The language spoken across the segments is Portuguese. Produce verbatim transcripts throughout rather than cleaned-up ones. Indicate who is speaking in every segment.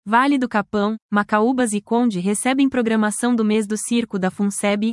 Speaker 1: Vale do Capão, Macaúbas e Conde recebem programação do mês do circo da FUNSEB.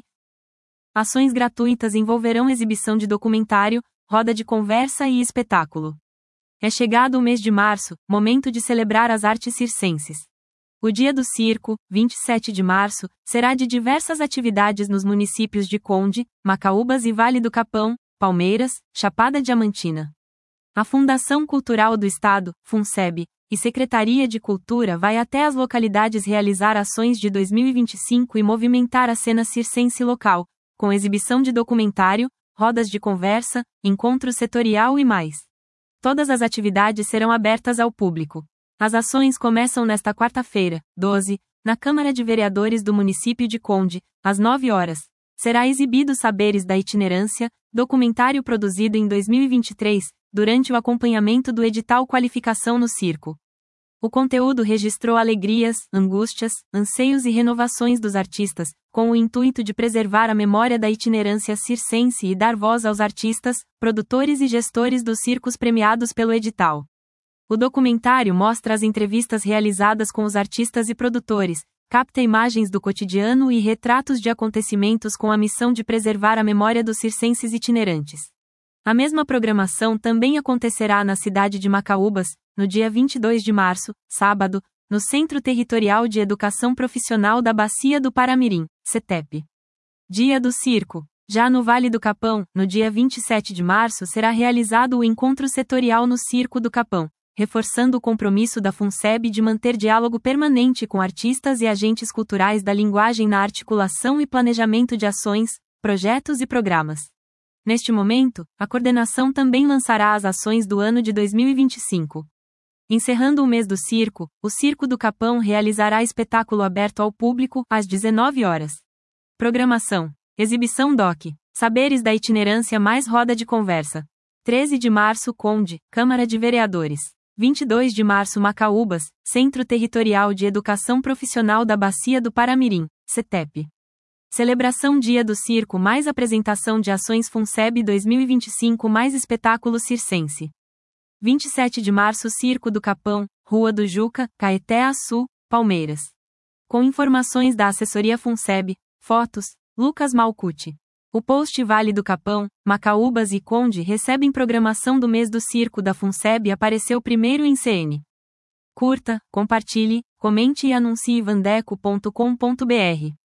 Speaker 1: Ações gratuitas envolverão exibição de documentário, roda de conversa e espetáculo. É chegado o mês de março, momento de celebrar as artes circenses. O Dia do Circo, vinte e sete de março, será de diversas atividades nos municípios de Conde, Macaúbas e Vale do Capão, Palmeiras, Chapada Diamantina. A Fundação Cultural do Estado, FUNSEB, e Secretaria de Cultura vai até as localidades realizar ações de dois mil e vinte e cinco e movimentar a cena circense local, com exibição de documentário, rodas de conversa, encontro setorial e mais. Todas as atividades serão abertas ao público. As ações começam nesta quarta-feira, doze, na Câmara de Vereadores do município de Conde, às nove horas. Será exibido Saberes da Itinerância, documentário produzido em dois mil e vinte e três, durante o acompanhamento do edital Qualificação no Circo. O conteúdo registrou alegrias, angústias, anseios e renovações dos artistas, com o intuito de preservar a memória da itinerância circense e dar voz aos artistas, produtores e gestores dos circos premiados pelo edital. O documentário mostra as entrevistas realizadas com os artistas e produtores, capta imagens do cotidiano e retratos de acontecimentos com a missão de preservar a memória dos circenses itinerantes. A mesma programação também acontecerá na cidade de Macaúbas, no dia vinte e dois de março, sábado, no Centro Territorial de Educação Profissional da Bacia do Paramirim, CETEP. Dia do Circo. Já no Vale do Capão, no dia vinte e sete de março será realizado o Encontro Setorial no Circo do Capão, reforçando o compromisso da FUNSEB de manter diálogo permanente com artistas e agentes culturais da linguagem na articulação e planejamento de ações, projetos e programas. Neste momento, a coordenação também lançará as ações do ano de dois mil e vinte e cinco. Encerrando o mês do circo, o Circo do Capão realizará espetáculo aberto ao público, às dezenove horas. Programação. Exibição doc. Saberes da Itinerância mais roda de conversa. treze de março Conde, Câmara de Vereadores. vinte e dois de março Macaúbas, Centro Territorial de Educação Profissional da Bacia do Paramirim, CETEP. Celebração Dia do Circo mais apresentação de ações FUNSEB dois mil e vinte e cinco mais espetáculo circense. vinte e sete de março Circo do Capão, Rua do Juca, Caeté Açu, Palmeiras. Com informações da assessoria FUNSEB, fotos, Lucas Malcuti. O post Vale do Capão, Macaúbas e Conde recebem programação do mês do circo da FUNSEB e apareceu primeiro em C N. Curta, compartilhe, comente e anuncie vandeco ponto com ponto br.